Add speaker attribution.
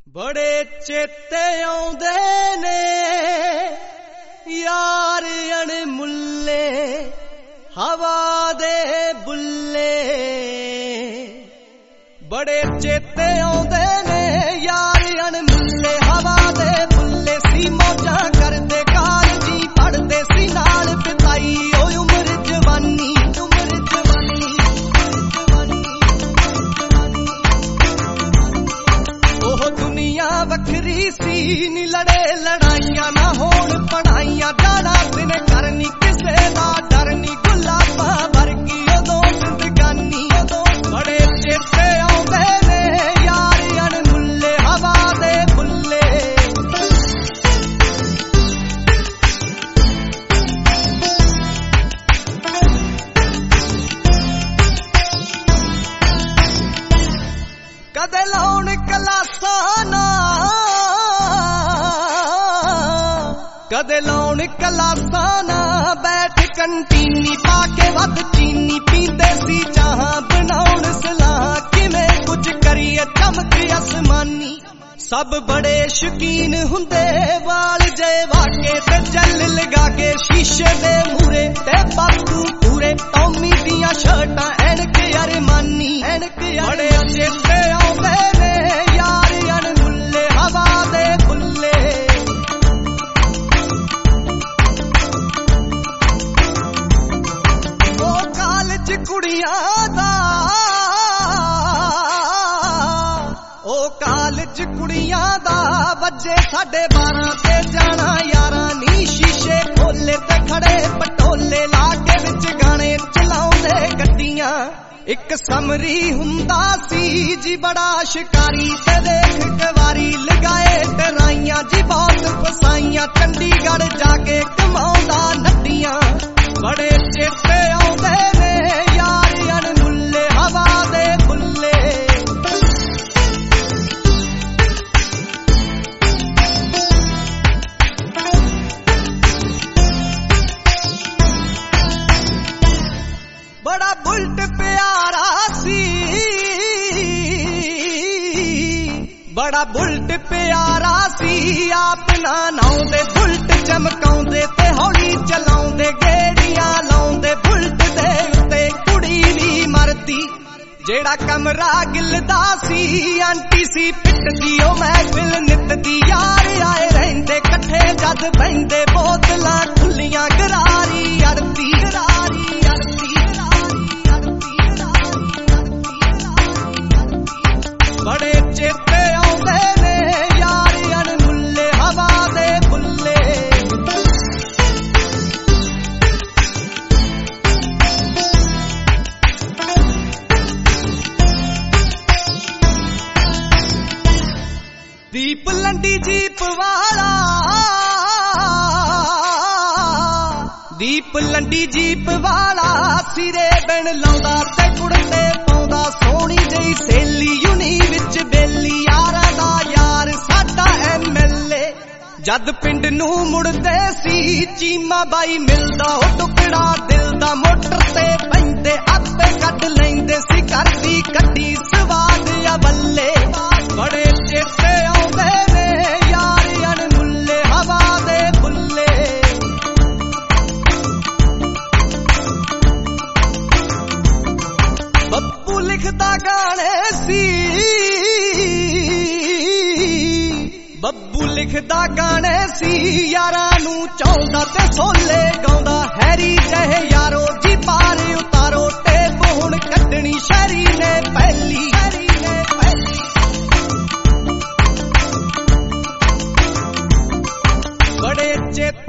Speaker 1: बड़े चेते आउंदे ने यार अणमुल्ले हवा दे बुल्ले। बड़े चेते आउंदे ने यार अणमुल्ले हवा दे बुल्ले। सी मौजा करदे कालजी पढ़दे सी नाल बिताई ओ उम्र जवानी वखरी सी नी लड़े लड़ाइयां ना होण पढ़ाइयां। जाना दिन करनी किसे दा डर नी गुलाबा वर्गी उदों जिंदगानी। बड़े चेते आउंदे ने यार अणमुल्ले हवा दे बुल्ले। कदे लाउण कलासां ना कदे लाउण कलासां ना बैठ कंटीनी पाके वध चीनी पींदे सी चाह बनाउण सलाह किवें कुछ करिए चमक आसमानी। सब बड़े शौकीन हुंदे वाल जे वाके ते जल लगा के शीशे दे मूरे ते बापू पूरे टॉमी दियां शर्टां एनक अरमानी। बड़े चेते आउंदे ने यार अणमुल्ले हवा दे बुल्ले। ओ कालज कुड़ियां दा ओ कालज कुड़ियां दा वजे 12:30 ते जाना यारां नी। शीशे खोले ते खड़े पटोले ला के विच गाने चलाउंदे गड्डियां। एक समरी हुंदा सी जी बड़ा शिकारी ते देख कवारी लगाए डराइयां जी बहुत फसाइयां। चंडीगढ़ जाके कमाउंदा नड्डियां। बड़े चेते आउंदे ने यार अणमुल्ले हवा दे बुल्ले। बड़ा बुलट प्यारा सी बड़ा बुलट प्यारा सी आप ना नाउंदे बुलट चमकाउंदे ते हौली चलाउंदे गेड़ियां लाउंदे बुलट दे उत्ते कुड़ी भी मरदी। जेड़ा कमरा गिलदा सी आंटी सी पिटदी ओ महफिल नितदी। यार आए रहिंदे कट्ठे जद बहिंदे बोतलां खुलियां गरारी अड़दी। बड़े चेते आउंदे ने यार अणमुल्ले हवा दे बुल्ले। दीप लंडी जीप वाला दीप लंडी जीप वाला सिरे बिन लाउंदा ते कुड़ते पाउंदा। सोहनी जई सहेली यूनी विच बेली यारां दा यार साडा MLA। जद पिंड नूं मुड़दे सी चीमा बाई मिलदा ओ टुकड़ा दिल दा। मोटर ते बहिंदे आपे कढ लैंदे सी घर दी कड्डी स्वाद या बल्ले। बड़े चेते आउंदे ने यार अणमुल्ले हवा दे बुल्ले। बब्बू लिखदा गाने सी बब्बू लिखदा गाने सी यारां नूं चाहुंदा ते सोले गाउंदा। हैरी जहे यारो जी पार उतारो टेप हुण कड्डणी शहरी ने पहली। बड़े चेते